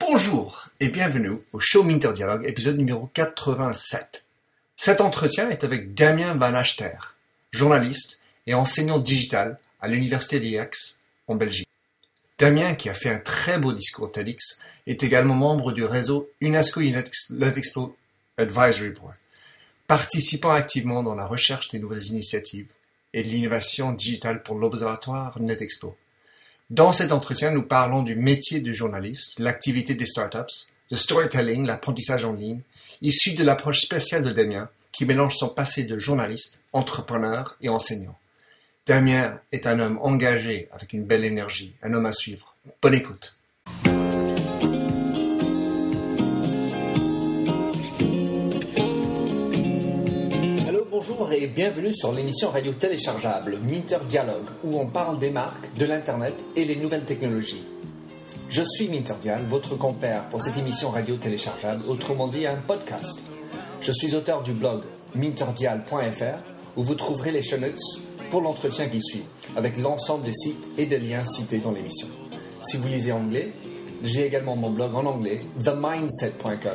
Bonjour et bienvenue au show Minter Dialogue, épisode numéro 87. Cet entretien est avec Damien Van Achter, journaliste et enseignant digital à l'Université d'Aix en Belgique. Damien, qui a fait un très beau discours TEDx, est également membre du réseau UNESCO NetExpo Advisory Board, participant activement dans la recherche des nouvelles initiatives et de l'innovation digitale pour l'Observatoire NetExpo. Dans cet entretien, nous parlons du métier de journaliste, l'activité des startups, le storytelling, l'apprentissage en ligne, issu de l'approche spéciale de Damien, qui mélange son passé de journaliste, entrepreneur et enseignant. Damien est un homme engagé avec une belle énergie, un homme à suivre. Bonne écoute. Bonjour et bienvenue sur l'émission radio téléchargeable Minter Dialogue, où on parle des marques, de l'internet et les nouvelles technologies. Je suis Minter Dial, votre compère pour cette émission radio téléchargeable, autrement dit un podcast. Je suis auteur du blog minterdial.fr, où vous trouverez les show notes pour l'entretien qui suit, avec l'ensemble des sites et des liens cités dans l'émission. Si vous lisez anglais, j'ai également mon blog en anglais, themindset.com,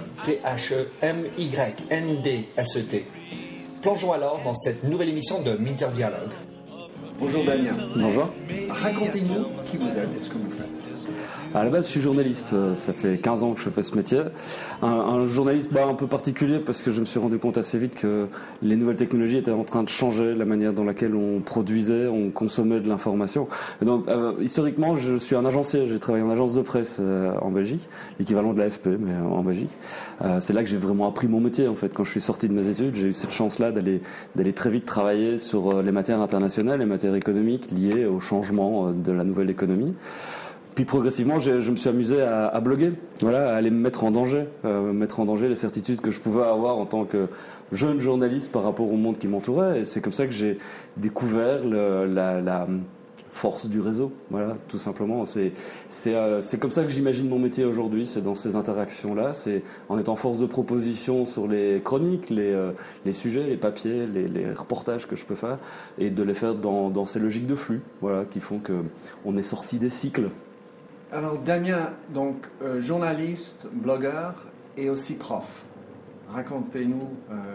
TheMyndset. Plongeons alors dans cette nouvelle émission de Minter Dialogue. Bonjour Damien. Bonjour. Racontez-nous qui vous êtes et ce que vous faites. À la base, je suis journaliste. Ça fait 15 ans que je fais ce métier. Un journaliste un peu particulier parce que je me suis rendu compte assez vite que les nouvelles technologies étaient en train de changer la manière dans laquelle on produisait, on consommait de l'information. Et donc, historiquement, je suis un agencier. J'ai travaillé en agence de presse en Belgique, l'équivalent de l'AFP, mais en Belgique. C'est là que j'ai vraiment appris mon métier. En fait, quand je suis sorti de mes études, j'ai eu cette chance-là d'aller très vite travailler sur les matières internationales, les matières économiques liées au changement de la nouvelle économie. Puis progressivement, je me suis amusé à bloguer, à aller me mettre en danger les certitudes que je pouvais avoir en tant que jeune journaliste par rapport au monde qui m'entourait. Et c'est comme ça que j'ai découvert la force du réseau, tout simplement. C'est comme ça que j'imagine mon métier aujourd'hui, c'est dans ces interactions-là, c'est en étant force de proposition sur les chroniques, les sujets, les papiers, les reportages que je peux faire, et de les faire dans ces logiques de flux, qui font qu'on est sorti des cycles. Alors Damien, donc journaliste, blogueur et aussi prof. Racontez-nous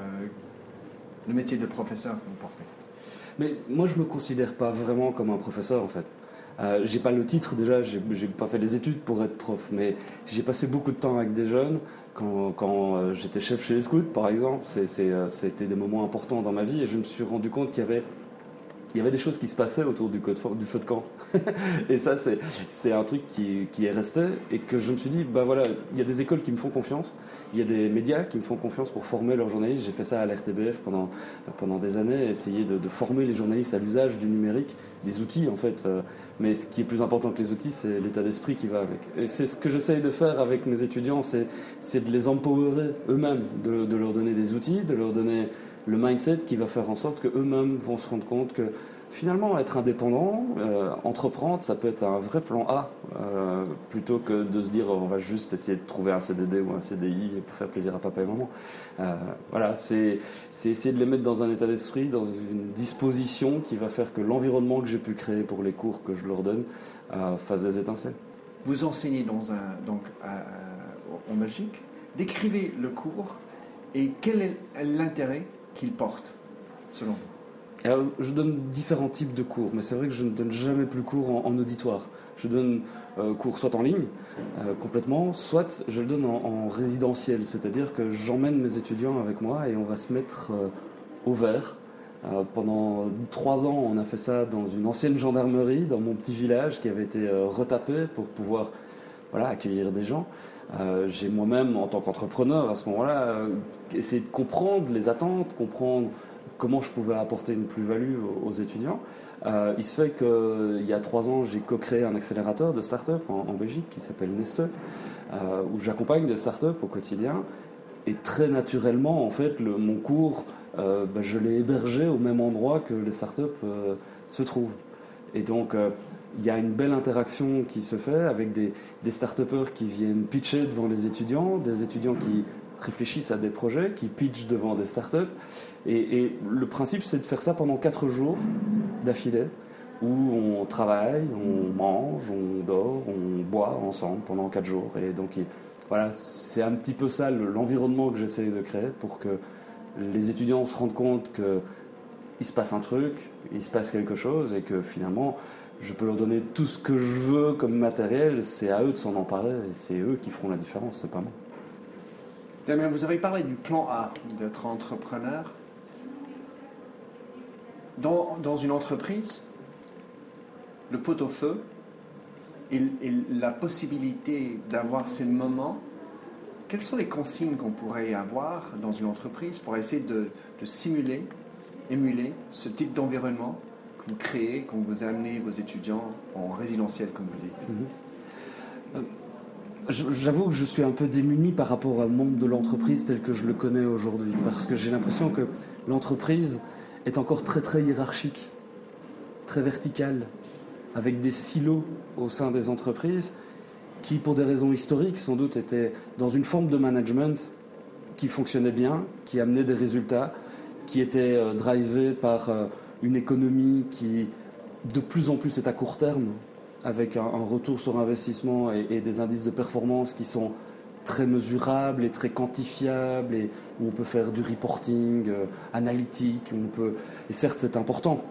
le métier de professeur que vous portez. Mais moi, je me considère pas vraiment comme un professeur en fait. J'ai pas le titre déjà, j'ai pas fait les études pour être prof, mais j'ai passé beaucoup de temps avec des jeunes. Quand j'étais chef chez les scouts, par exemple, c'était des moments importants dans ma vie et je me suis rendu compte qu'il y avait des choses qui se passaient autour du feu de camp. Et ça, c'est un truc qui est resté et que je me suis dit, il y a des écoles qui me font confiance, il y a des médias qui me font confiance pour former leurs journalistes. J'ai fait ça à l'RTBF pendant des années, essayer de former les journalistes à l'usage du numérique, des outils en fait. Mais ce qui est plus important que les outils, c'est l'état d'esprit qui va avec. Et c'est ce que j'essaye de faire avec mes étudiants, c'est de les empowerer eux-mêmes, de leur donner des outils, de leur donner le mindset qui va faire en sorte qu'eux-mêmes vont se rendre compte que finalement être indépendant, entreprendre, ça peut être un vrai plan A, plutôt que de se dire on va juste essayer de trouver un CDD ou un CDI pour faire plaisir à papa et maman. C'est essayer de les mettre dans un état d'esprit, dans une disposition qui va faire que l'environnement que j'ai pu créer pour les cours que je leur donne fasse des étincelles. Vous enseignez en Belgique. Décrivez le cours et quel est l'intérêt qu'il porte, selon vous? Alors, je donne différents types de cours, mais c'est vrai que je ne donne jamais plus cours en auditoire. Je donne cours soit en ligne, complètement, soit je le donne en résidentiel, c'est-à-dire que j'emmène mes étudiants avec moi et on va se mettre au vert. Pendant 3 ans, on a fait ça dans une ancienne gendarmerie, dans mon petit village qui avait été retapé pour pouvoir accueillir des gens. J'ai moi-même, en tant qu'entrepreneur, à ce moment-là, essayé de comprendre les attentes, comprendre comment je pouvais apporter une plus-value aux étudiants. Il se fait qu'il y a 3 ans, j'ai co-créé un accélérateur de start-up en Belgique qui s'appelle Neste, où j'accompagne des start-up au quotidien. Et très naturellement, en fait, mon cours, je l'ai hébergé au même endroit que les start-up se trouvent. Et donc, il y a une belle interaction qui se fait avec des start-upers qui viennent pitcher devant les étudiants, des étudiants qui réfléchissent à des projets, qui pitchent devant des start-up. Et le principe, c'est de faire ça pendant 4 jours d'affilée, où on travaille, on mange, on dort, on boit ensemble pendant 4 jours. Et donc voilà, c'est un petit peu ça l'environnement que j'essaie de créer pour que les étudiants se rendent compte qu'il se passe un truc, il se passe quelque chose et que finalement je peux leur donner tout ce que je veux comme matériel, c'est à eux de s'en emparer et c'est eux qui feront la différence, c'est pas moi. Damien, vous avez parlé du plan A, d'être entrepreneur. Dans une entreprise, le pot-au-feu et la possibilité d'avoir ces moments, quelles sont les consignes qu'on pourrait avoir dans une entreprise pour essayer de simuler, émuler ce type d'environnement que vous créez quand vous amenez vos étudiants en résidentiel, comme vous dites? J'avoue que je suis un peu démuni par rapport au monde de l'entreprise tel que je le connais aujourd'hui, parce que j'ai l'impression que l'entreprise est encore très très hiérarchique, très verticale, avec des silos au sein des entreprises qui, pour des raisons historiques, sans doute étaient dans une forme de management qui fonctionnait bien, qui amenait des résultats, qui était drivé par une économie qui de plus en plus est à court terme, avec un retour sur investissement et des indices de performance qui sont très mesurables et très quantifiables, et où on peut faire du reporting analytique, et certes c'est important.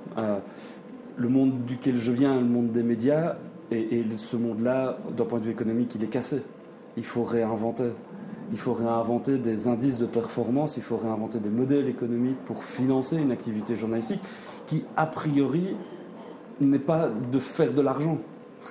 Le monde duquel je viens, le monde des médias, et ce monde-là, d'un point de vue économique, il est cassé. Il faut réinventer. Il faut réinventer des indices de performance, il faut réinventer des modèles économiques pour financer une activité journalistique qui, a priori, n'est pas de faire de l'argent.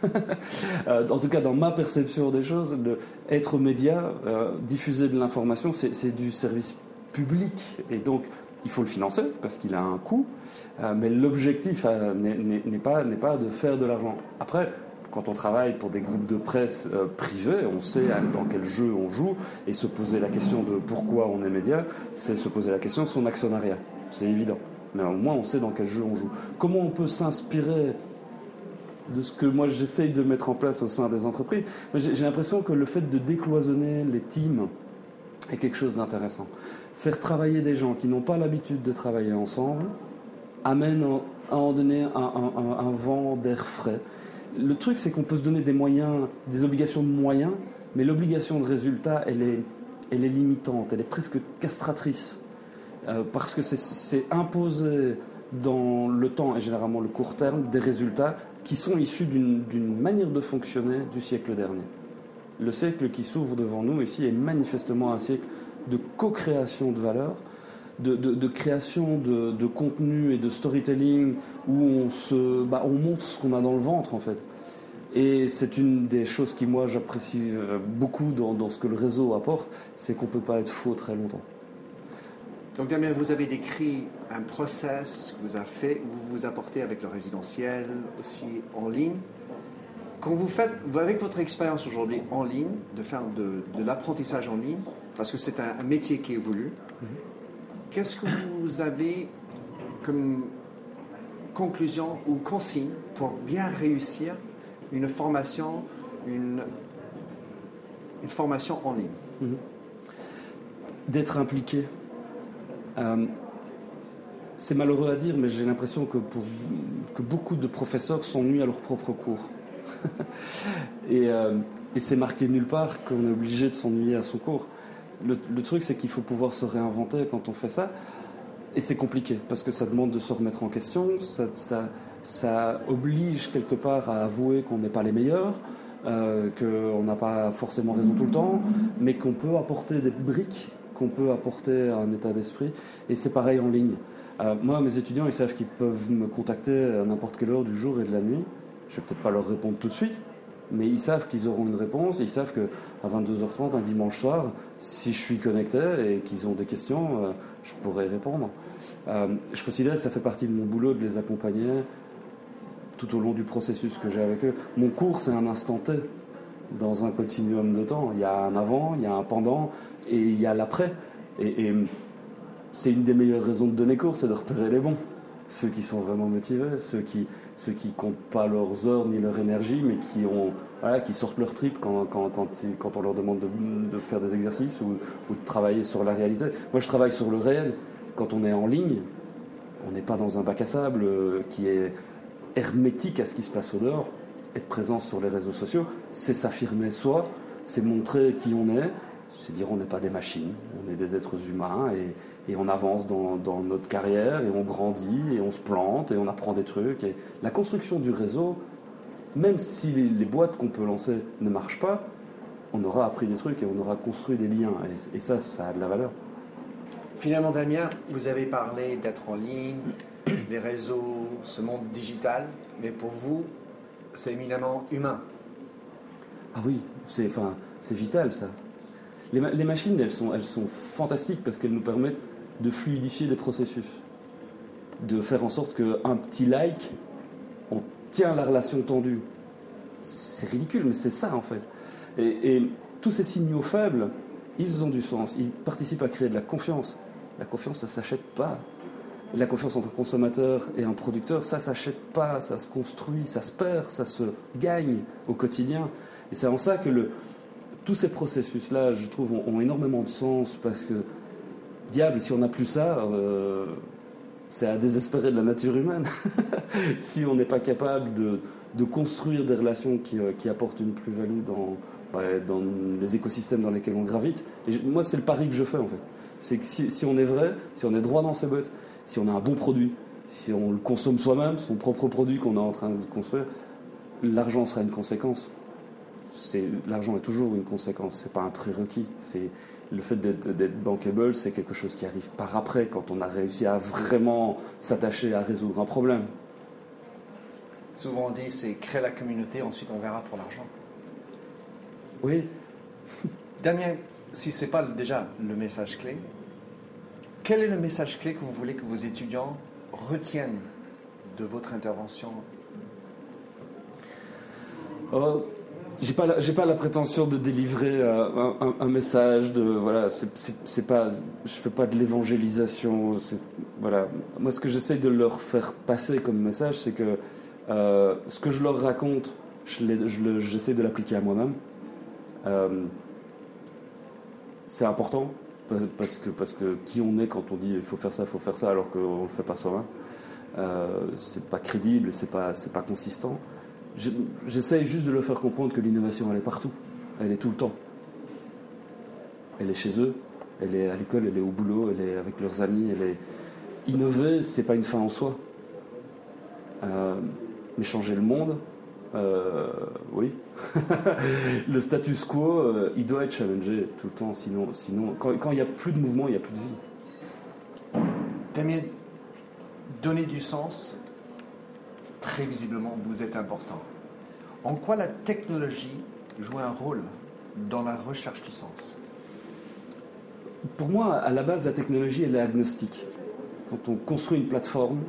En tout cas, dans ma perception des choses, être média, diffuser de l'information, c'est du service public. Et donc, il faut le financer parce qu'il a un coût. Mais l'objectif n'est pas de faire de l'argent. Après, quand on travaille pour des groupes de presse privés, on sait dans quel jeu on joue. Et se poser la question de pourquoi on est média, c'est se poser la question de son actionnariat. C'est évident. Mais au moins, on sait dans quel jeu on joue. Comment on peut s'inspirer de ce que moi j'essaye de mettre en place au sein des entreprises? J'ai l'impression que le fait de décloisonner les teams est quelque chose d'intéressant. Faire travailler des gens qui n'ont pas l'habitude de travailler ensemble amène à en donner un vent d'air frais. Le truc, c'est qu'on peut se donner des moyens, des obligations de moyens, mais l'obligation de résultat, elle est limitante, elle est presque castratrice. Parce que c'est imposer dans le temps, et généralement le court terme, des résultats qui sont issus d'une manière de fonctionner du siècle dernier. Le siècle qui s'ouvre devant nous ici est manifestement un siècle de co-création de valeurs, de création de contenu et de storytelling où on montre ce qu'on a dans le ventre en fait. Et c'est une des choses qui moi j'apprécie beaucoup dans ce que le réseau apporte, c'est qu'on ne peut pas être faux très longtemps. Donc Damien, vous avez décrit un process que vous apportez avec le résidentiel, aussi en ligne. Quand vous faites, avec votre expérience aujourd'hui en ligne, de faire de l'apprentissage en ligne, parce que c'est un métier qui évolue, qu'est-ce que vous avez comme conclusion ou consigne pour bien réussir une formation en ligne? D'être impliqué. C'est malheureux à dire, mais j'ai l'impression que beaucoup de professeurs s'ennuient à leur propre cours. et c'est marqué nulle part qu'on est obligé de s'ennuyer à son cours. Le truc, c'est qu'il faut pouvoir se réinventer quand on fait ça. Et c'est compliqué, parce que ça demande de se remettre en question, ça oblige quelque part à avouer qu'on n'est pas les meilleurs, qu'on n'a pas forcément raison tout le temps, mais qu'on peut apporter des briques, qu'on peut apporter un état d'esprit. Et c'est pareil en ligne. Moi, mes étudiants, ils savent qu'ils peuvent me contacter à n'importe quelle heure du jour et de la nuit. Je ne vais peut-être pas leur répondre tout de suite, mais ils savent qu'ils auront une réponse. Et ils savent qu'à 22h30, un dimanche soir, si je suis connecté et qu'ils ont des questions, je pourrai répondre. Je considère que ça fait partie de mon boulot de les accompagner tout au long du processus que j'ai avec eux. Mon cours, c'est un instant T dans un continuum de temps. Il y a un avant, il y a un pendant et il y a l'après. Et c'est une des meilleures raisons de donner cours, c'est de repérer les bons. Ceux qui sont vraiment motivés, ceux qui comptent pas leurs heures ni leur énergie, mais qui sortent leur trip quand on leur demande de faire des exercices ou de travailler sur la réalité. Moi, je travaille sur le réel. Quand on est en ligne, on n'est pas dans un bac à sable qui est hermétique à ce qui se passe au dehors. Être présent sur les réseaux sociaux, c'est s'affirmer soi, c'est montrer qui on est, c'est dire on n'est pas des machines, on est des êtres humains et on avance dans notre carrière et on grandit et on se plante et on apprend des trucs. Et la construction du réseau, même si les boîtes qu'on peut lancer ne marchent pas, on aura appris des trucs et on aura construit des liens. Et ça a de la valeur. Finalement, Damien, vous avez parlé d'être en ligne, les réseaux, ce monde digital, mais pour vous, c'est éminemment humain. Ah oui, c'est vital ça. Les machines, elles sont fantastiques parce qu'elles nous permettent de fluidifier des processus, de faire en sorte qu'un petit like, on tient la relation tendue. C'est ridicule, mais c'est ça en fait. Et tous ces signaux faibles, ils ont du sens. Ils participent à créer de la confiance. La confiance, ça ne s'achète pas. La confiance entre un consommateur et un producteur, ça ne s'achète pas, ça se construit, ça se perd, ça se gagne au quotidien. Et c'est en ça que tous ces processus-là, je trouve, ont énormément de sens parce que, diable, si on n'a plus ça, c'est à désespérer de la nature humaine. Si on n'est pas capable de construire des relations qui apportent une plus-value dans les écosystèmes dans lesquels on gravite. Et moi, c'est le pari que je fais, en fait. C'est que si on est vrai, si on est droit dans ses bottes, si on a un bon produit, si on le consomme soi-même, son propre produit qu'on est en train de construire, l'argent sera une conséquence. L'argent est toujours une conséquence, c'est pas un prérequis. Le fait d'être bankable, c'est quelque chose qui arrive par après, quand on a réussi à vraiment s'attacher à résoudre un problème. Souvent on dit c'est créer la communauté, ensuite on verra pour l'argent. Oui. Damien, si ce n'est pas déjà le message clé, quel est le message clé que vous voulez que vos étudiants retiennent de votre intervention? J'ai pas la prétention de délivrer un message voilà, je fais pas de l'évangélisation, voilà. Moi, ce que j'essaie de leur faire passer comme message, c'est que ce que je leur raconte, j'essaie de l'appliquer à moi-même. C'est important parce que qui on est quand on dit il faut faire ça alors qu'on le fait pas soi-même, c'est pas crédible et c'est pas consistant. J'essaye juste de leur faire comprendre que l'innovation, elle est partout. Elle est tout le temps. Elle est chez eux, elle est à l'école, elle est au boulot, elle est avec leurs amis. Innover, c'est pas une fin en soi. Mais changer le monde, oui. Le status quo, il doit être challengé tout le temps. Sinon quand il n'y a plus de mouvement, il n'y a plus de vie. Damien, donner du sens, très visiblement, vous êtes important. En quoi la technologie joue un rôle dans la recherche du sens? Pour moi, à la base, la technologie, elle est agnostique. Quand on construit une plateforme,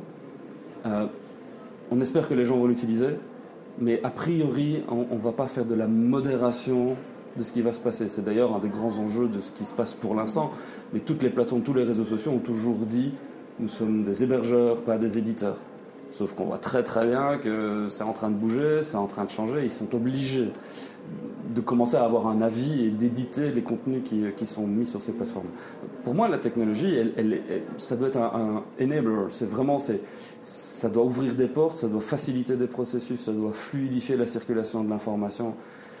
on espère que les gens vont l'utiliser, mais a priori, on ne va pas faire de la modération de ce qui va se passer. C'est d'ailleurs un des grands enjeux de ce qui se passe pour l'instant. Mais toutes les plateformes, tous les réseaux sociaux ont toujours dit nous sommes des hébergeurs, pas des éditeurs. Sauf qu'on voit très très bien que c'est en train de bouger, c'est en train de changer. Ils sont obligés de commencer à avoir un avis et d'éditer les contenus qui sont mis sur ces plateformes. Pour moi, la technologie, ça doit être un enabler. Ça doit ouvrir des portes, ça doit faciliter des processus, ça doit fluidifier la circulation de l'information,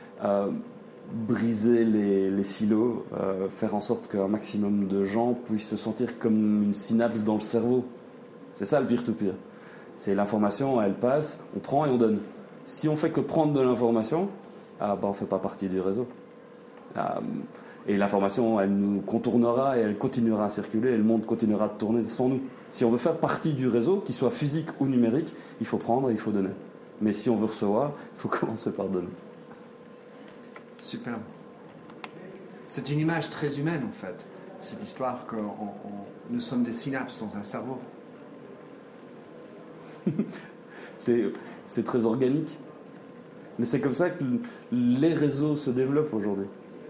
briser les silos, faire en sorte qu'un maximum de gens puissent se sentir comme une synapse dans le cerveau. C'est ça le peer-to-peer. C'est l'information, elle passe, on prend et on donne. Si on fait que prendre de l'information, on ne fait pas partie du réseau. Et l'information, elle nous contournera et elle continuera à circuler et le monde continuera de tourner sans nous. Si on veut faire partie du réseau, qu'il soit physique ou numérique, il faut prendre et il faut donner. Mais si on veut recevoir, il faut commencer par donner. Superbe. C'est une image très humaine en fait. C'est l'histoire que nous sommes des synapses dans un cerveau. C'est très organique. Mais c'est comme ça que les réseaux se développent aujourd'hui.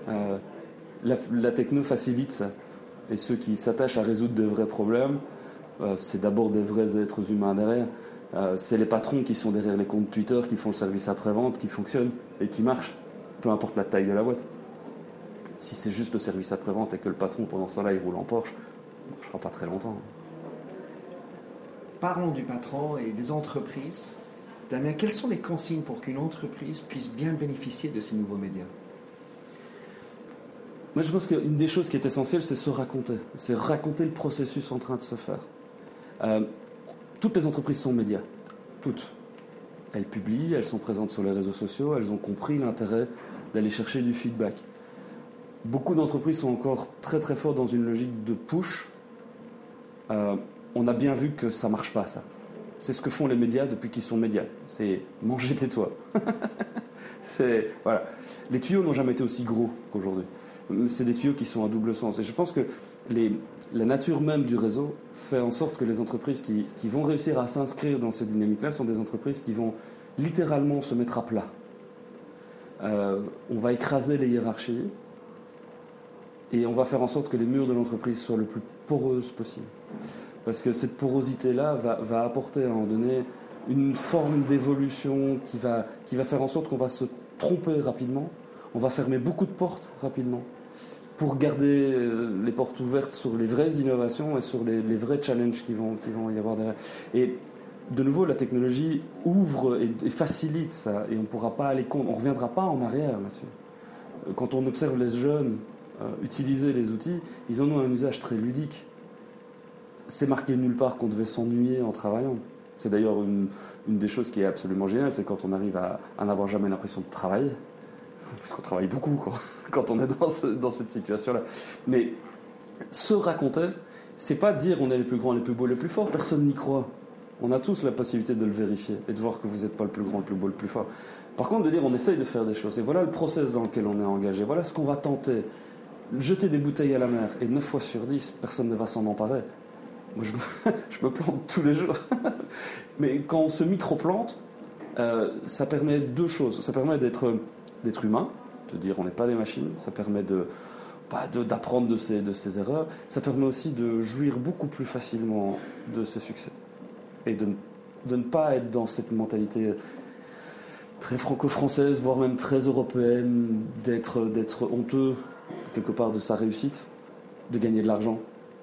La techno facilite ça. Et ceux qui s'attachent à résoudre des vrais problèmes, c'est d'abord des vrais êtres humains derrière. C'est les patrons qui sont derrière les comptes Twitter, qui font le service après-vente, qui fonctionne et qui marche, peu importe la taille de la boîte. Si c'est juste le service après-vente et que le patron, pendant ce temps-là, il roule en Porsche, ça ne marchera pas très longtemps. Parlons du patron et des entreprises Damien, quelles sont les consignes pour qu'une entreprise puisse bien bénéficier de ces nouveaux médias? Moi, je pense qu'une des choses qui est essentielle, c'est se raconter. C'est raconter le processus en train de se faire. Toutes les entreprises sont médias. Toutes. Elles publient, elles sont présentes sur les réseaux sociaux, elles ont compris l'intérêt d'aller chercher du feedback. Beaucoup d'entreprises sont encore très très fortes dans une logique de push. On a bien vu que ça ne marche pas, ça. C'est ce que font les médias depuis qu'ils sont médias. C'est manger tais-toi. Voilà. Les tuyaux n'ont jamais été aussi gros qu'aujourd'hui. C'est des tuyaux qui sont à double sens. Et je pense que la nature même du réseau fait en sorte que les entreprises qui vont réussir à s'inscrire dans ces dynamiques-là sont des entreprises qui vont littéralement se mettre à plat. On va écraser les hiérarchies et on va faire en sorte que les murs de l'entreprise soient le plus poreuses possible. Parce que cette porosité-là va apporter à un moment donné une forme d'évolution qui va faire en sorte qu'on va se tromper rapidement, on va fermer beaucoup de portes rapidement, pour garder les portes ouvertes sur les vraies innovations et sur les vrais challenges qui vont y avoir derrière. Et de nouveau, la technologie ouvre et facilite ça, et on ne pourra pas aller contre, on ne reviendra pas en arrière là-dessus. Quand on observe les jeunes utiliser les outils, ils en ont un usage très ludique. C'est marqué nulle part qu'on devait s'ennuyer en travaillant. C'est d'ailleurs une des choses qui est absolument géniale, c'est quand on arrive à n'avoir jamais l'impression de travailler. Parce qu'on travaille beaucoup quand on est dans cette situation-là. Mais se raconter, c'est pas dire on est les plus grands, les plus beaux, les plus forts. Personne n'y croit. On a tous la possibilité de le vérifier et de voir que vous n'êtes pas le plus grand, le plus beau, le plus fort. Par contre, de dire on essaye de faire des choses. Et voilà le process dans lequel on est engagé. Voilà ce qu'on va tenter. Jeter des bouteilles à la mer. Et 9 fois sur 10, personne ne va s'en emparer. Moi, je me plante tous les jours. Mais quand on se micro-plante, ça permet deux choses. Ça permet d'être humain, de dire on n'est pas des machines. Ça permet d'apprendre de ses erreurs. Ça permet aussi de jouir beaucoup plus facilement de ses succès. Et de ne pas être dans cette mentalité très franco-française, voire même très européenne, d'être honteux quelque part de sa réussite, de gagner de l'argent.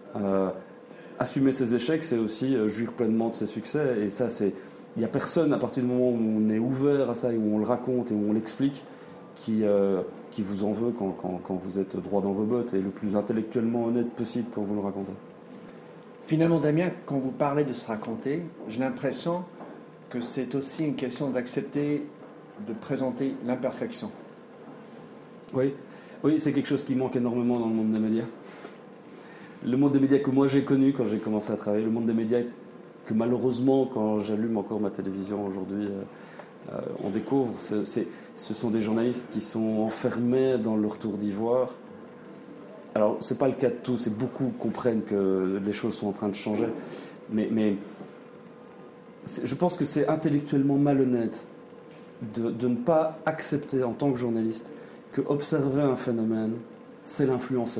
Assumer ses échecs, c'est aussi jouir pleinement de ses succès. Et ça, il n'y a personne, à partir du moment où on est ouvert à ça, et où on le raconte et où on l'explique, qui vous en veut quand vous êtes droit dans vos bottes et le plus intellectuellement honnête possible pour vous le raconter. Finalement, Damien, quand vous parlez de se raconter, j'ai l'impression que c'est aussi une question d'accepter de présenter l'imperfection. Oui, c'est quelque chose qui manque énormément dans le monde des médias. Le monde des médias que moi j'ai connu quand j'ai commencé à travailler, le monde des médias que malheureusement, quand j'allume encore ma télévision aujourd'hui, on découvre, ce sont des journalistes qui sont enfermés dans leur tour d'ivoire. Alors, c'est pas le cas de tous, et beaucoup comprennent que les choses sont en train de changer, mais je pense que c'est intellectuellement malhonnête de ne pas accepter en tant que journaliste que observer un phénomène, c'est l'influencer.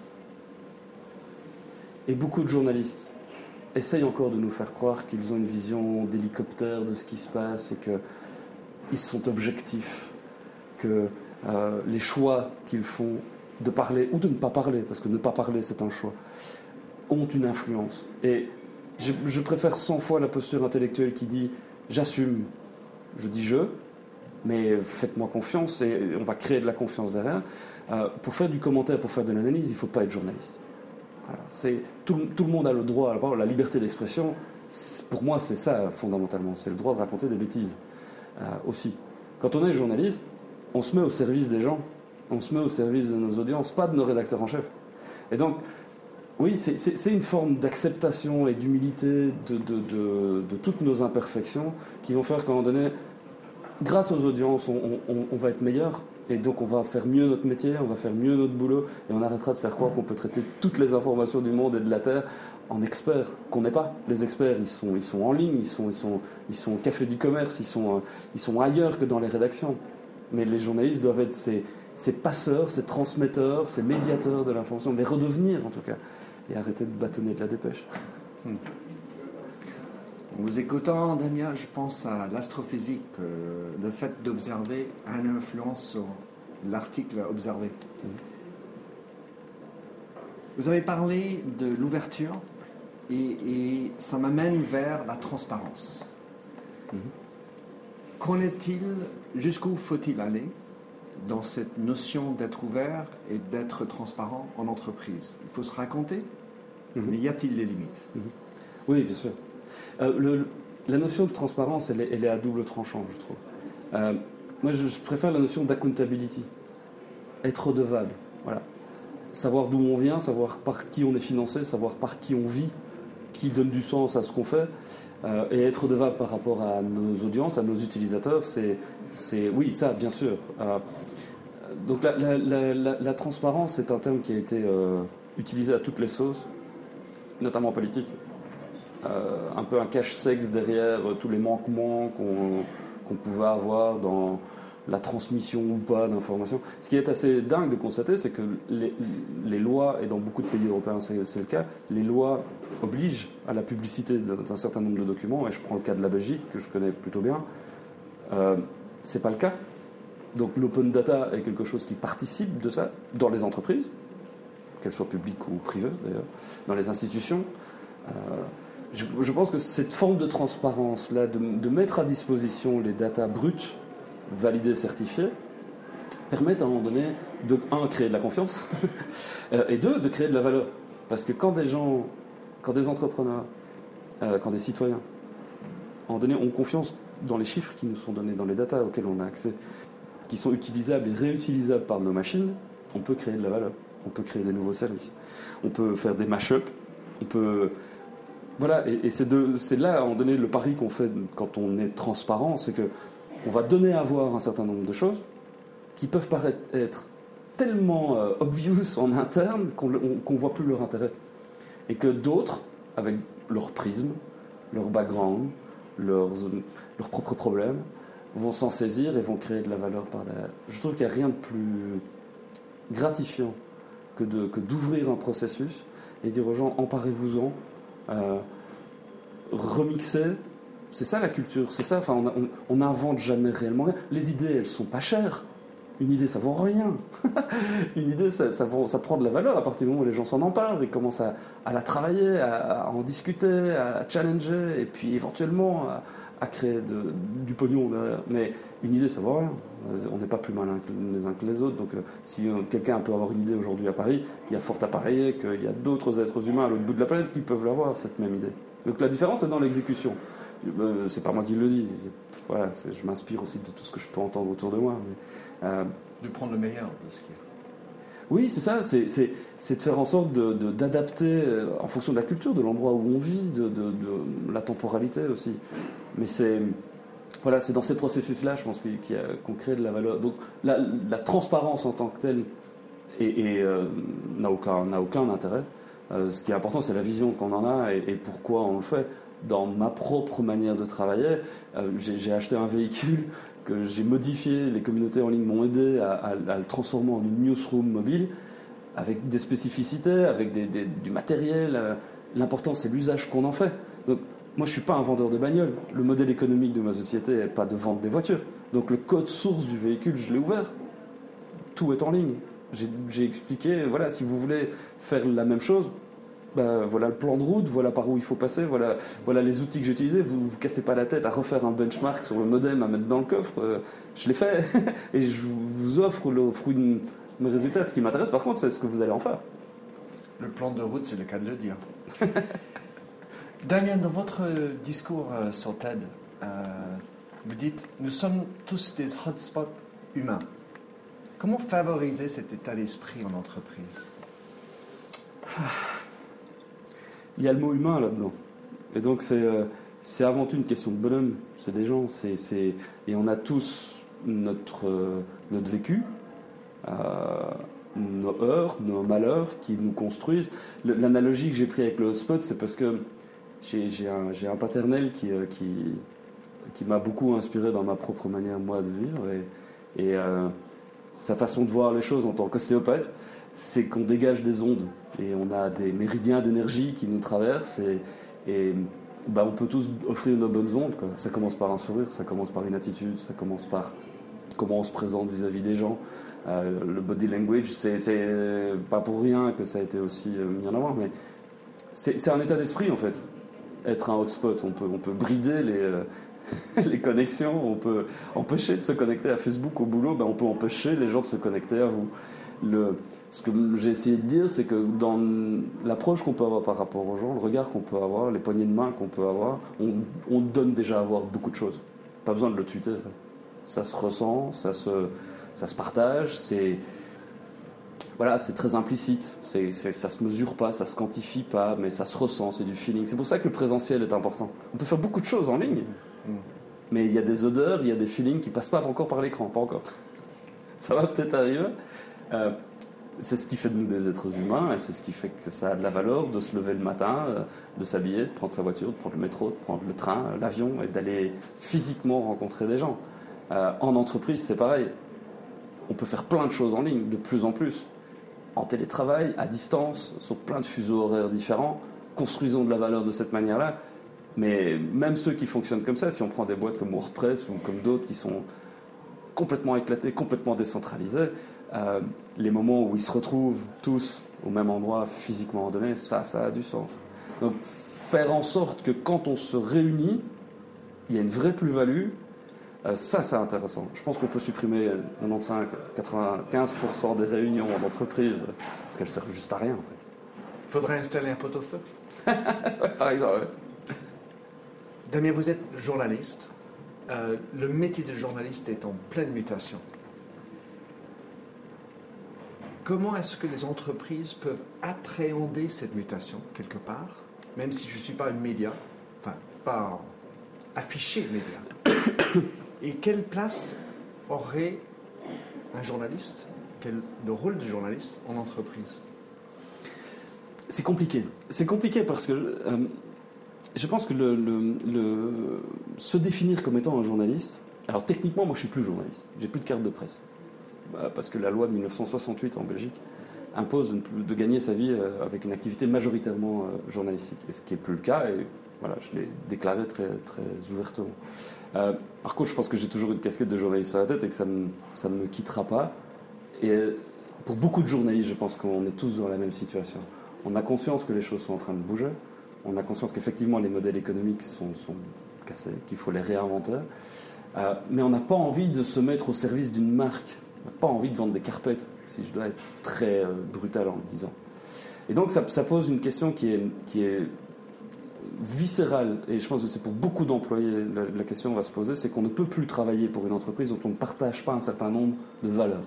Et beaucoup de journalistes essayent encore de nous faire croire qu'ils ont une vision d'hélicoptère de ce qui se passe et qu'ils sont objectifs, que les choix qu'ils font de parler ou de ne pas parler, parce que ne pas parler c'est un choix, ont une influence. Et je préfère 100 fois la posture intellectuelle qui dit j'assume, je dis mais faites-moi confiance et on va créer de la confiance derrière. Pour faire du commentaire, pour faire de l'analyse, il ne faut pas être journaliste. Voilà. Tout le monde a le droit, la liberté d'expression, pour moi c'est ça fondamentalement, c'est le droit de raconter des bêtises aussi. Quand on est journaliste, on se met au service des gens, on se met au service de nos audiences, pas de nos rédacteurs en chef. Et donc, oui, c'est une forme d'acceptation et d'humilité de toutes nos imperfections qui vont faire qu'à un moment donné, grâce aux audiences, on va être meilleur. Et donc on va faire mieux notre métier, on va faire mieux notre boulot, et on arrêtera de faire croire qu'on peut traiter toutes les informations du monde et de la Terre en experts, qu'on n'est pas. Les experts, ils sont en ligne, ils sont au café du commerce, ils sont ailleurs que dans les rédactions. Mais les journalistes doivent être ces passeurs, ces transmetteurs, ces médiateurs de l'information, les redevenir en tout cas, et arrêter de bâtonner de la dépêche. En vous écoutant, Damien, je pense à l'astrophysique. Le fait d'observer a une influence sur l'article observé. Vous avez parlé de l'ouverture et ça m'amène vers la transparence. qu'en est-il, jusqu'où faut-il aller dans cette notion d'être ouvert et d'être transparent en entreprise? Il faut se raconter, mais y a-t-il des limites? Oui, bien sûr. La notion de transparence, elle est à double tranchant, je trouve. Moi, je préfère la notion d'accountability. Être redevable, voilà. Savoir d'où on vient, savoir par qui on est financé, savoir par qui on vit, qui donne du sens à ce qu'on fait, et être redevable par rapport à nos audiences, à nos utilisateurs, oui, ça, bien sûr. Donc la transparence, c'est un terme qui a été utilisé à toutes les sauces, notamment en politique. Un peu un cache-sexe derrière tous les manquements qu'on pouvait avoir dans la transmission ou pas d'informations. Ce qui est assez dingue de constater, c'est que les lois, et dans beaucoup de pays européens c'est le cas, les lois obligent à la publicité d'un certain nombre de documents, et je prends le cas de la Belgique, que je connais plutôt bien, c'est pas le cas. Donc l'open data est quelque chose qui participe de ça dans les entreprises, qu'elles soient publiques ou privées d'ailleurs, dans les institutions. Je pense que cette forme de transparence-là, de mettre à disposition les datas brutes, validées, certifiées, permet à un moment donné de, un, créer de la confiance, et deux, de créer de la valeur. Parce que quand des gens, quand des entrepreneurs, quand des citoyens, à un moment donné, ont confiance dans les chiffres qui nous sont donnés, dans les datas auxquels on a accès, qui sont utilisables et réutilisables par nos machines, on peut créer de la valeur, on peut créer des nouveaux services, on peut faire des mash-up, on peut... Voilà, et c'est là, à un moment donné, le pari qu'on fait quand on est transparent, c'est que on va donner à voir un certain nombre de choses qui peuvent paraître être tellement obvious en interne qu'on voit plus leur intérêt. Et que d'autres, avec leur prisme, leur background, leurs propres problèmes, vont s'en saisir et vont créer de la valeur par derrière. Je trouve qu'il n'y a rien de plus gratifiant que d'ouvrir un processus et dire aux gens, emparez-vous-en, remixer. C'est ça la culture, c'est ça. Enfin, on n'invente jamais réellement rien. Les idées, elles sont pas chères. Une idée, ça vaut rien. Une idée, ça prend de la valeur à partir du moment où les gens s'en emparent et commencent à la travailler, à en discuter, à challenger, et puis éventuellement à créer du pognon derrière. Mais une idée, ça vaut rien. On n'est pas plus malins les uns que les autres. Donc, si quelqu'un peut avoir une idée aujourd'hui à Paris, il y a fort à parier qu'il y a d'autres êtres humains à l'autre bout de la planète qui peuvent l'avoir, cette même idée. Donc la différence est dans l'exécution. C'est pas moi qui le dis. Voilà, je m'inspire aussi de tout ce que je peux entendre autour de moi. Mais, de prendre le meilleur de ce qui est. Oui, c'est ça. C'est de faire en sorte d'adapter en fonction de la culture, de l'endroit où on vit, de la temporalité aussi. Mais c'est dans ces processus-là, je pense qu'on crée de la valeur. Donc la transparence en tant que telle n'a aucun intérêt. Ce qui est important, c'est la vision qu'on en a et pourquoi on le fait. Dans ma propre manière de travailler, j'ai acheté un véhicule que j'ai modifié, les communautés en ligne m'ont aidé à le transformer en une newsroom mobile, avec des spécificités, avec du matériel. L'important, c'est l'usage qu'on en fait. Donc, moi, je ne suis pas un vendeur de bagnole. Le modèle économique de ma société n'est pas de vendre des voitures. Donc, le code source du véhicule, je l'ai ouvert. Tout est en ligne. J'ai expliqué, voilà, si vous voulez faire la même chose, voilà le plan de route, voilà par où il faut passer, voilà les outils que j'ai utilisés. Vous vous cassez pas la tête à refaire un benchmark sur le modem à mettre dans le coffre. Je l'ai fait et je vous offre le fruit de mes résultats. Ce qui m'intéresse par contre, c'est ce que vous allez en faire. Le plan de route, c'est le cas de le dire. Damien, dans votre discours sur TED, vous dites « Nous sommes tous des hotspots humains ». Comment favoriser cet état d'esprit en entreprise ? Il y a le mot humain là-dedans. Et donc c'est avant tout une question de bonhomme. C'est des gens. Et on a tous notre vécu, nos heurts, nos malheurs qui nous construisent. L'analogie que j'ai prise avec le hotspot, c'est parce que j'ai un paternel qui m'a beaucoup inspiré dans ma propre manière, moi, de vivre. Et sa façon de voir les choses en tant qu'ostéopathe, c'est qu'on dégage des ondes et on a des méridiens d'énergie qui nous traversent et on peut tous offrir nos bonnes ondes, quoi. Ça commence par un sourire, ça commence par une attitude, ça commence par comment on se présente vis-à-vis des gens. Le body language, c'est pas pour rien que ça a été aussi mis en avant, mais c'est un état d'esprit en fait. Être un hotspot, on peut brider les connexions, on peut empêcher de se connecter à Facebook au boulot, on peut empêcher les gens de se connecter à vous. Ce que j'ai essayé de dire, c'est que dans l'approche qu'on peut avoir par rapport aux gens, le regard qu'on peut avoir, les poignées de main qu'on peut avoir, on donne déjà à voir beaucoup de choses. Pas besoin de le tweeter, ça. Ça se ressent, ça se partage, c'est très implicite, ça se mesure pas, ça se quantifie pas, mais ça se ressent, c'est du feeling. C'est pour ça que le présentiel est important. On peut faire beaucoup de choses en ligne, mais il y a des odeurs, il y a des feelings qui passent pas encore par l'écran, pas encore. Ça va peut-être arriver. C'est ce qui fait de nous des êtres humains, et c'est ce qui fait que ça a de la valeur de se lever le matin, de s'habiller, de prendre sa voiture, de prendre le métro, de prendre le train, l'avion, et d'aller physiquement rencontrer des gens. En entreprise, c'est pareil. On peut faire plein de choses en ligne, de plus en plus. En télétravail, à distance, sur plein de fuseaux horaires différents. Construisons de la valeur de cette manière-là. Mais même ceux qui fonctionnent comme ça, si on prend des boîtes comme WordPress ou comme d'autres qui sont complètement éclatées, complètement décentralisées, les moments où ils se retrouvent tous au même endroit physiquement donné, ça a du sens. Donc faire en sorte que quand on se réunit, il y a une vraie plus-value, ça c'est intéressant. Je pense qu'on peut supprimer 95% des réunions en entreprise parce qu'elles servent juste à rien en fait. Il faudrait installer un pot-au-feu. Par exemple, ouais. Damien, vous êtes journaliste. Le métier de journaliste est en pleine mutation. Comment est-ce que les entreprises peuvent appréhender cette mutation, quelque part, même si je ne suis pas un média, enfin, pas affiché média. Et quelle place aurait un journaliste, le rôle du journaliste en entreprise? C'est compliqué. C'est compliqué parce que je pense que se définir comme étant un journaliste... Alors techniquement, moi je suis plus journaliste. J'ai plus de carte de presse. Parce que la loi de 1968 en Belgique impose de gagner sa vie avec une activité majoritairement journalistique. Et ce qui n'est plus le cas, et voilà, je l'ai déclaré très, très ouvertement. Par contre, je pense que j'ai toujours une casquette de journaliste sur la tête et que ça ne me quittera pas. Et pour beaucoup de journalistes, je pense qu'on est tous dans la même situation. On a conscience que les choses sont en train de bouger. On a conscience qu'effectivement, les modèles économiques sont cassés, qu'il faut les réinventer. Mais on n'a pas envie de se mettre au service d'une marque. On n'a pas envie de vendre des carpettes, si je dois être très brutal en le disant. Et donc ça pose une question qui est viscérale, et je pense que c'est pour beaucoup d'employés, la question va se poser, c'est qu'on ne peut plus travailler pour une entreprise dont on ne partage pas un certain nombre de valeurs.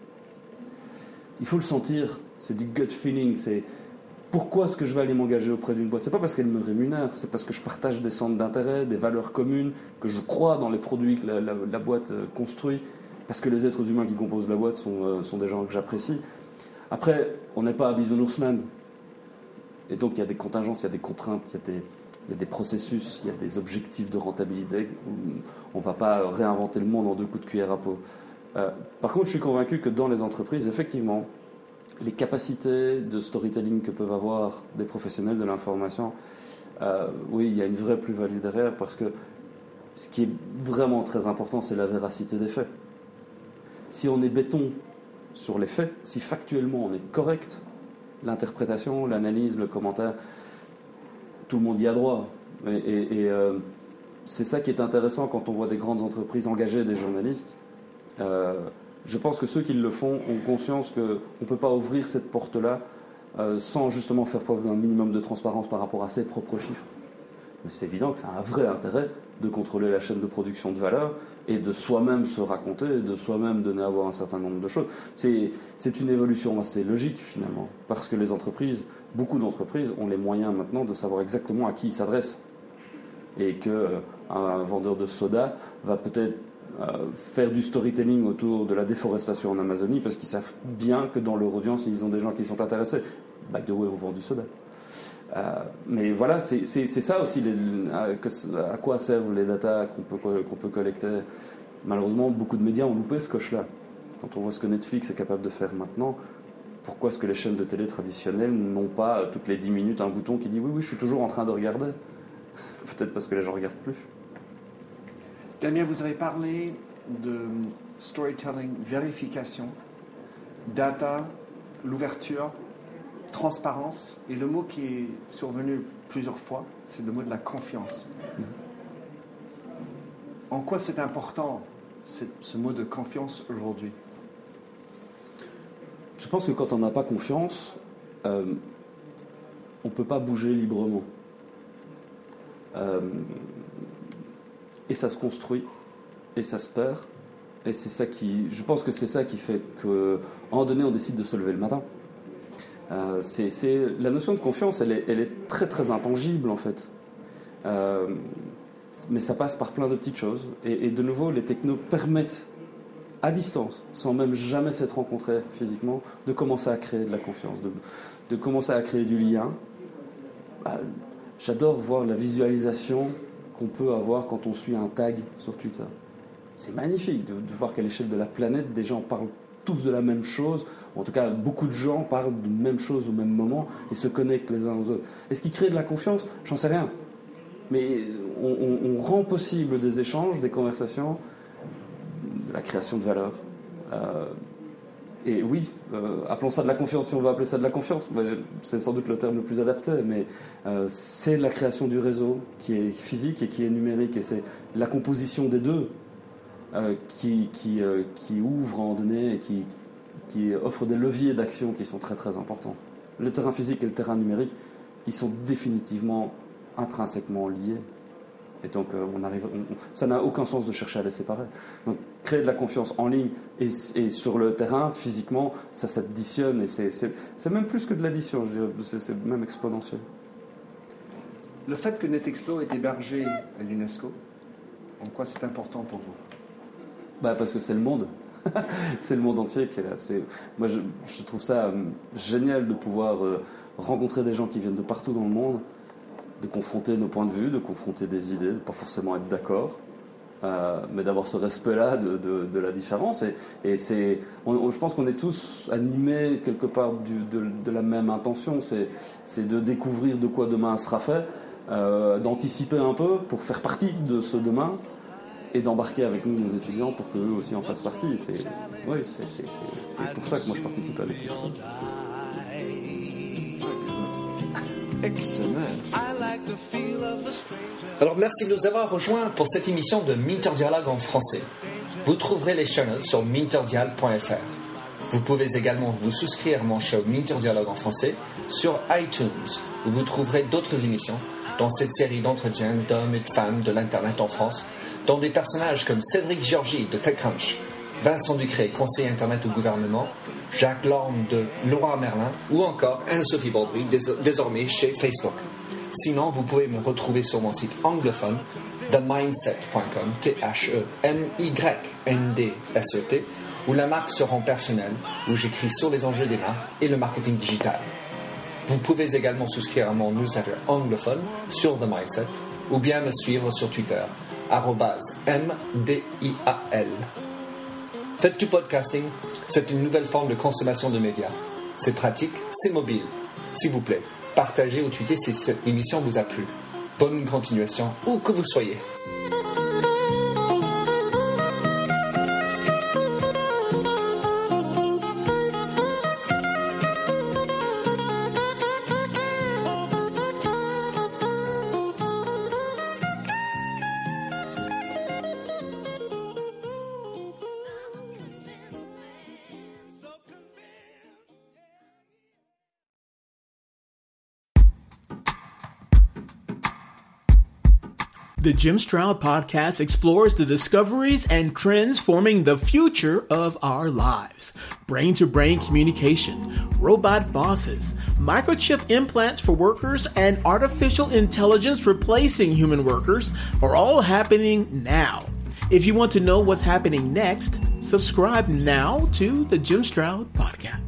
Il faut le sentir, c'est du gut feeling, c'est pourquoi est-ce que je vais aller m'engager auprès d'une boîte? C'est pas parce qu'elle me rémunère, c'est parce que je partage des centres d'intérêt, des valeurs communes, que je crois dans les produits que la boîte construit, parce que les êtres humains qui composent la boîte sont des gens que j'apprécie. Après, on n'est pas à Bisounours-Land. Et donc il y a des contingences, il y a des contraintes, il y a des processus, il y a des objectifs de rentabilité. On ne va pas réinventer le monde en 2 coups de cuillère à peau. Par contre, je suis convaincu que dans les entreprises, effectivement, les capacités de storytelling que peuvent avoir des professionnels de l'information, oui, il y a une vraie plus-value derrière, parce que ce qui est vraiment très important, c'est la véracité des faits. Si on est béton sur les faits, si factuellement on est correct, l'interprétation, l'analyse, le commentaire, tout le monde y a droit. Et c'est ça qui est intéressant quand on voit des grandes entreprises engager des journalistes. Je pense que ceux qui le font ont conscience qu'on ne peut pas ouvrir cette porte-là sans justement faire preuve d'un minimum de transparence par rapport à ses propres chiffres. Mais c'est évident que ça a un vrai intérêt de contrôler la chaîne de production de valeur et de soi-même se raconter, et de soi-même donner à voir un certain nombre de choses. C'est une évolution assez logique finalement, parce que les entreprises, beaucoup d'entreprises ont les moyens maintenant de savoir exactement à qui ils s'adressent. Et qu'un vendeur de soda va peut-être faire du storytelling autour de la déforestation en Amazonie parce qu'ils savent bien que dans leur audience, ils ont des gens qui sont intéressés. By the way, on vend du soda. Mais voilà, c'est ça aussi à quoi servent les datas qu'on peut collecter. Malheureusement, beaucoup de médias ont loupé ce coche-là. Quand on voit ce que Netflix est capable de faire maintenant, pourquoi est-ce que les chaînes de télé traditionnelles n'ont pas toutes les 10 minutes un bouton qui dit oui, je suis toujours en train de regarder? Peut-être parce que les gens ne regardent plus. Damien, vous avez parlé de storytelling, vérification, data, l'ouverture, transparence, et le mot qui est survenu plusieurs fois, c'est le mot de la confiance. En quoi c'est important, ce mot de confiance aujourd'hui? Je pense que quand on n'a pas confiance, on ne peut pas bouger librement. Et ça se construit, et ça se perd. Et c'est ça je pense que c'est ça qui fait qu'à un moment donné, on décide de se lever le matin. La notion de confiance, elle est très très intangible en fait. Mais ça passe par plein de petites choses. Et de nouveau, les technos permettent, à distance, sans même jamais s'être rencontrés physiquement, de commencer à créer de la confiance, de commencer à créer du lien. J'adore voir la visualisation qu'on peut avoir quand on suit un tag sur Twitter. C'est magnifique de voir qu'à l'échelle de la planète, des gens parlent tous de la même chose. En tout cas, beaucoup de gens parlent d'une même chose au même moment et se connectent les uns aux autres. Est-ce qu'ils créent de la confiance? J'en sais rien. Mais on rend possible des échanges, des conversations, de la création de valeur. Et oui, appelons ça de la confiance si on veut appeler ça de la confiance. C'est sans doute le terme le plus adapté, mais c'est la création du réseau qui est physique et qui est numérique. Et c'est la composition des deux qui ouvre à un moment donné et qui offre des leviers d'action qui sont très très importants. Le terrain physique et le terrain numérique, ils sont définitivement intrinsèquement liés. Et donc, ça n'a aucun sens de chercher à les séparer. Donc, créer de la confiance en ligne et sur le terrain, physiquement, ça s'additionne. Et c'est même plus que de l'addition, je dirais. C'est même exponentiel. Le fait que NetExplo est hébergé à l'UNESCO, en quoi c'est important pour vous? Parce que c'est le monde. C'est le monde entier qui est là. Moi, je trouve ça génial de pouvoir rencontrer des gens qui viennent de partout dans le monde, de confronter nos points de vue, de confronter des idées, de ne pas forcément être d'accord, mais d'avoir ce respect-là de la différence. Et je pense qu'on est tous animés quelque part de la même intention, c'est de découvrir de quoi demain sera fait, d'anticiper un peu pour faire partie de ce demain, et d'embarquer avec nous nos étudiants pour qu'eux aussi en fassent partie. C'est pour ça que moi je participe à l'équipe. Excellent. Alors merci de nous avoir rejoints pour cette émission de Minterdialogue en français. Vous trouverez les show notes sur minterdial.fr. Vous pouvez également vous souscrire à mon show Minterdialogue en français sur iTunes, où vous trouverez d'autres émissions dans cette série d'entretiens d'hommes et de femmes de l'Internet en France, dont des personnages comme Cédric Georgie de TechCrunch, Vincent Ducré, conseiller Internet au gouvernement, Jacques Lorme de Leroy Merlin ou encore Anne-Sophie Baudry, désormais chez Facebook. Sinon, vous pouvez me retrouver sur mon site anglophone themindset.com, THEMYNDSET, où la marque se rend personnelle, où j'écris sur les enjeux des marques et le marketing digital. Vous pouvez également souscrire à mon newsletter anglophone sur The Mindset ou bien me suivre sur Twitter @MDIAL. Faites du podcasting, c'est une nouvelle forme de consommation de médias. C'est pratique, c'est mobile. S'il vous plaît, partagez ou tweetez si cette émission vous a plu. Bonne continuation, où que vous soyez. The Jim Stroud Podcast explores the discoveries and trends forming the future of our lives. Brain-to-brain communication, robot bosses, microchip implants for workers, and artificial intelligence replacing human workers are all happening now. If you want to know what's happening next, subscribe now to the Jim Stroud Podcast.